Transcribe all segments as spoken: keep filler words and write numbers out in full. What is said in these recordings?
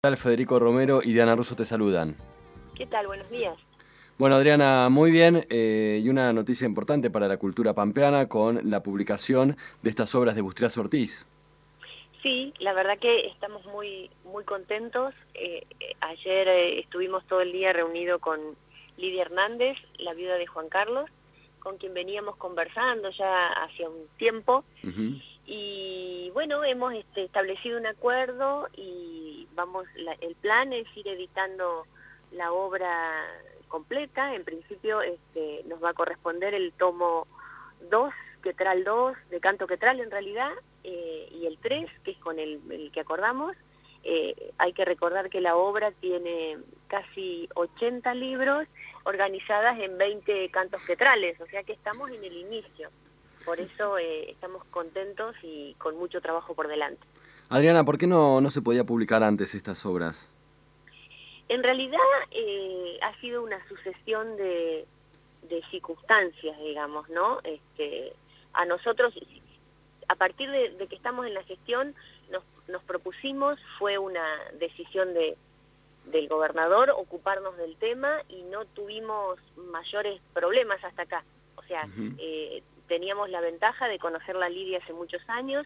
¿Qué tal? Federico Romero y Diana Russo te saludan. ¿Qué tal? Buenos días. Bueno, Adriana, muy bien, eh, y una noticia importante para la cultura pampeana con la publicación de estas obras de Bustriazo Ortiz. Sí, la verdad que estamos muy muy contentos. Eh, eh, ayer eh, estuvimos todo el día reunido con Lidia Hernández, la viuda de Juan Carlos, con quien veníamos conversando ya hace un tiempo. Uh-huh. Y bueno, hemos este, establecido un acuerdo y vamos, la, el plan es ir editando la obra completa. En principio este, nos va a corresponder el tomo dos, Quetral dos, de Canto Quetral en realidad, eh, y el tres, que es con el, el que acordamos. Eh, hay que recordar que la obra tiene casi ochenta libros organizadas en veinte cantos quetrales, o sea que estamos en el inicio. Por eso eh, estamos contentos y con mucho trabajo por delante. Adriana, ¿por qué no, no se podía publicar antes estas obras? En realidad eh, ha sido una sucesión de, de circunstancias, digamos, ¿no? Este, a nosotros, a partir de, de que estamos en la gestión, nos, nos propusimos, fue una decisión de, del gobernador ocuparnos del tema y no tuvimos mayores problemas hasta acá. O sea, uh-huh. eh, teníamos la ventaja de conocerla a Lidia hace muchos años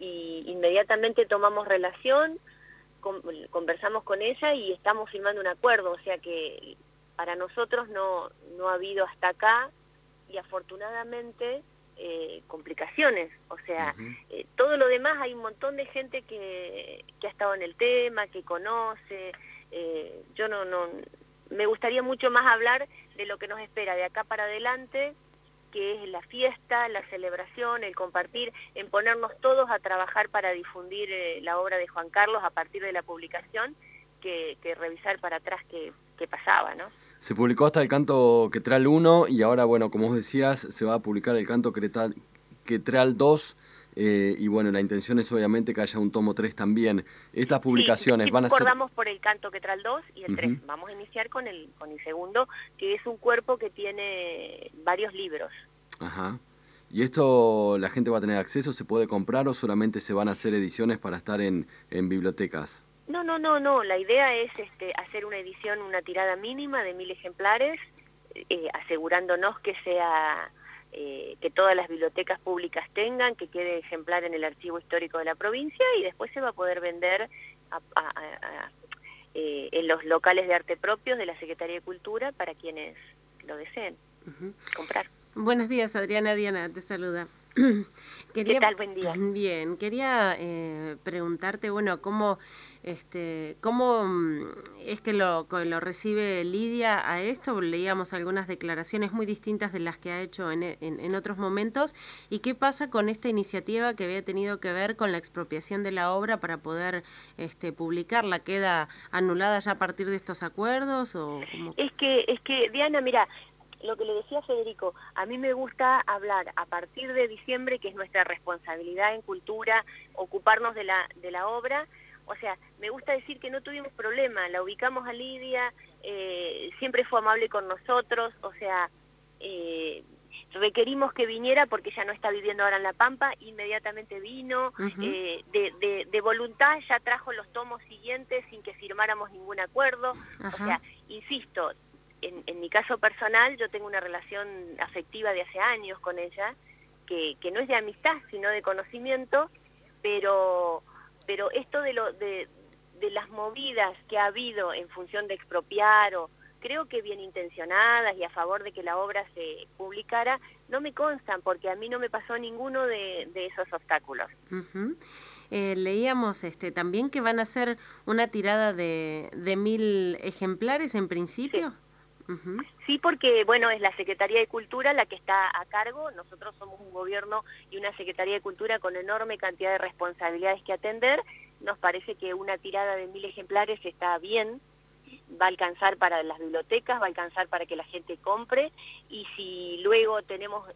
y inmediatamente tomamos relación, con, conversamos con ella y estamos firmando un acuerdo, o sea que para nosotros no, no ha habido hasta acá y afortunadamente eh, complicaciones, o sea, uh-huh. eh, todo lo demás hay un montón de gente que, que ha estado en el tema, que conoce, eh, yo no, no, me gustaría mucho más hablar de lo que nos espera de acá para adelante, que es la fiesta, la celebración, el compartir, en ponernos todos a trabajar para difundir eh, la obra de Juan Carlos a partir de la publicación, que, que revisar para atrás qué, qué pasaba, ¿no? Se publicó hasta el Canto Quetral uno y ahora, bueno, como vos decías, se va a publicar el Canto Quetral, Quetral dos, eh, y bueno, la intención es obviamente que haya un tomo tres también. Estas publicaciones sí, sí, van a ser... acordamos por el Canto Quetral dos y el uh-huh. tres. Vamos a iniciar con el, con el segundo, que es un cuerpo que tiene varios libros. Ajá. ¿Y esto la gente va a tener acceso? ¿Se puede comprar o solamente se van a hacer ediciones para estar en, en bibliotecas? No, no, no, no. La idea es este, hacer una edición, una tirada mínima de mil ejemplares, eh, asegurándonos que sea... Eh, que todas las bibliotecas públicas tengan, que quede ejemplar en el archivo histórico de la provincia y después se va a poder vender a, a, a, a, eh, en los locales de arte propios de la Secretaría de Cultura para quienes lo deseen uh-huh. comprar. Buenos días, Adriana. Diana te saluda. Quería, ¿qué tal? Buen día. Bien, quería eh, preguntarte, bueno, cómo, este, cómo es que lo, que lo recibe Lidia a esto. Leíamos algunas declaraciones muy distintas de las que ha hecho en, en, en otros momentos. ¿Y qué pasa con esta iniciativa que había tenido que ver con la expropiación de la obra para poder este, publicarla? ¿Queda anulada ya a partir de estos acuerdos? O cómo? Es que, es que Diana, mira, lo que le decía Federico, a mí me gusta hablar a partir de diciembre, que es nuestra responsabilidad en cultura, ocuparnos de la, de la obra. O sea, me gusta decir que no tuvimos problema, la ubicamos a Lidia, eh, siempre fue amable con nosotros, o sea, eh, requerimos que viniera porque ella no está viviendo ahora en La Pampa, inmediatamente vino, uh-huh. eh, de, de, de voluntad ya trajo los tomos siguientes sin que firmáramos ningún acuerdo, uh-huh. o sea, insisto, En, en mi caso personal, yo tengo una relación afectiva de hace años con ella, que, que no es de amistad, sino de conocimiento, pero, pero esto de, lo, de, de las movidas que ha habido en función de expropiar, o creo que bien intencionadas y a favor de que la obra se publicara, no me constan, porque a mí no me pasó ninguno de, de esos obstáculos. Uh-huh. Eh, leíamos este, también que van a hacer una tirada de, de mil ejemplares en principio. Sí. Uh-huh. Sí, porque bueno, es la Secretaría de Cultura la que está a cargo, nosotros somos un gobierno y una Secretaría de Cultura con enorme cantidad de responsabilidades que atender, nos parece que una tirada de mil ejemplares está bien, va a alcanzar para las bibliotecas, va a alcanzar para que la gente compre, y si luego tenemos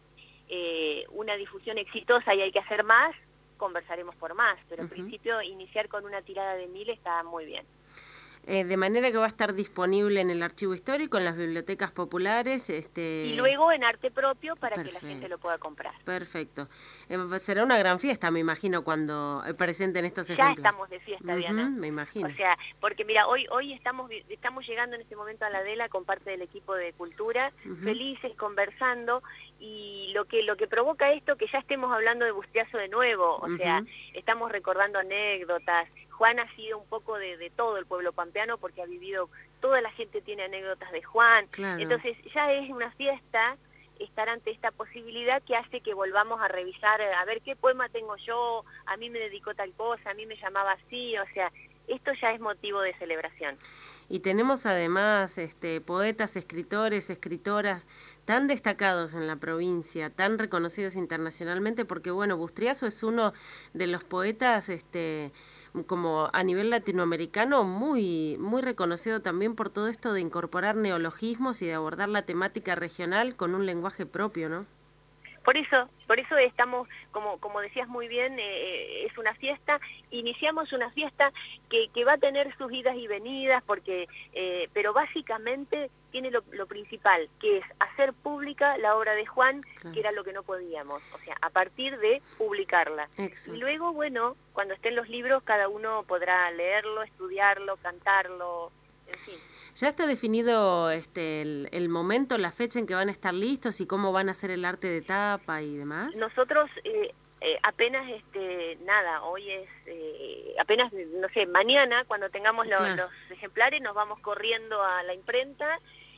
eh, una difusión exitosa y hay que hacer más, conversaremos por más, pero uh-huh. en principio iniciar con una tirada de mil está muy bien. Eh, de manera que va a estar disponible en el archivo histórico, en las bibliotecas populares. Este... Y luego en arte propio para Perfecto. que la gente lo pueda comprar. Perfecto. Eh, será una gran fiesta, me imagino, cuando presenten estos ya ejemplos. Ya estamos de fiesta, uh-huh, Diana. Me imagino. O sea, porque mira, hoy hoy estamos estamos llegando en este momento a la Adela con parte del equipo de Cultura, uh-huh. felices, conversando, y lo que lo que provoca esto, que ya estemos hablando de Bustiazo de nuevo, o uh-huh. sea, estamos recordando anécdotas. Juan ha sido un poco de, de todo el pueblo pampeano porque ha vivido, toda la gente tiene anécdotas de Juan, claro. Entonces ya es una fiesta estar ante esta posibilidad que hace que volvamos a revisar, a ver qué poema tengo yo, a mí me dedicó tal cosa, a mí me llamaba así, o sea, esto ya es motivo de celebración. Y tenemos además este, poetas, escritores, escritoras tan destacados en la provincia, tan reconocidos internacionalmente, porque bueno, Bustriazo es uno de los poetas este, como a nivel latinoamericano muy, muy reconocido también por todo esto de incorporar neologismos y de abordar la temática regional con un lenguaje propio, ¿no? Por eso, por eso estamos, como como decías muy bien, eh, es una fiesta, iniciamos una fiesta que, que va a tener sus idas y venidas, porque eh, pero básicamente tiene lo, lo principal, que es hacer pública la obra de Juan, claro. que era lo que no podíamos, o sea, a partir de publicarla. Exacto. Y luego, bueno, cuando estén los libros, cada uno podrá leerlo, estudiarlo, cantarlo, en fin. ¿Ya está definido este el, el momento, la fecha en que van a estar listos y cómo van a hacer el arte de tapa y demás? Nosotros eh, eh, apenas, este nada, hoy es, eh, apenas, no sé, mañana cuando tengamos lo, claro. los ejemplares nos vamos corriendo a la imprenta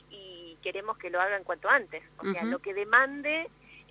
y queremos que lo hagan cuanto antes. O sea, uh-huh. lo que demande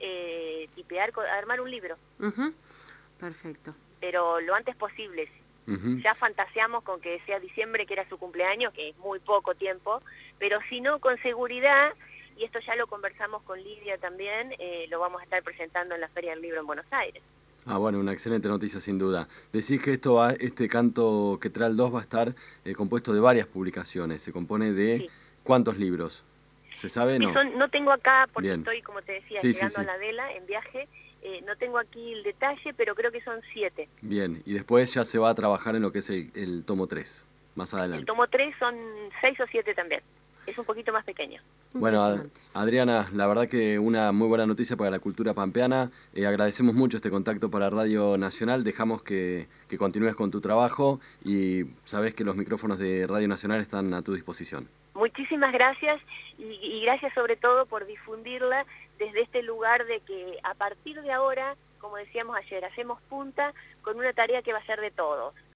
eh, tipear, armar un libro. Uh-huh. Perfecto. Pero lo antes posible. Uh-huh. Ya fantaseamos con que sea diciembre, que era su cumpleaños, que es muy poco tiempo, pero si no, con seguridad, y esto ya lo conversamos con Lidia también, eh, lo vamos a estar presentando en la Feria del Libro en Buenos Aires. Ah, bueno, una excelente noticia sin duda. Decís que esto va, este canto Quetral dos va a estar eh, compuesto de varias publicaciones, se compone de sí. ¿cuántos libros? ¿Se sabe? No, son, no tengo acá, porque Bien. estoy, como te decía, sí, llegando sí, sí. a la Adela en viaje. Eh, no tengo aquí el detalle, pero creo que son siete. Bien, y después ya se va a trabajar en lo que es el, el tomo tres, más adelante. El tomo tres son seis o siete también, es un poquito más pequeño. Bueno, Ad- Adriana, la verdad que una muy buena noticia para la cultura pampeana. Eh, agradecemos mucho este contacto para Radio Nacional, dejamos que, que continúes con tu trabajo y sabes que los micrófonos de Radio Nacional están a tu disposición. Muchísimas gracias y, y gracias sobre todo por difundirla desde este lugar de que a partir de ahora, como decíamos ayer, hacemos punta con una tarea que va a ser de todos.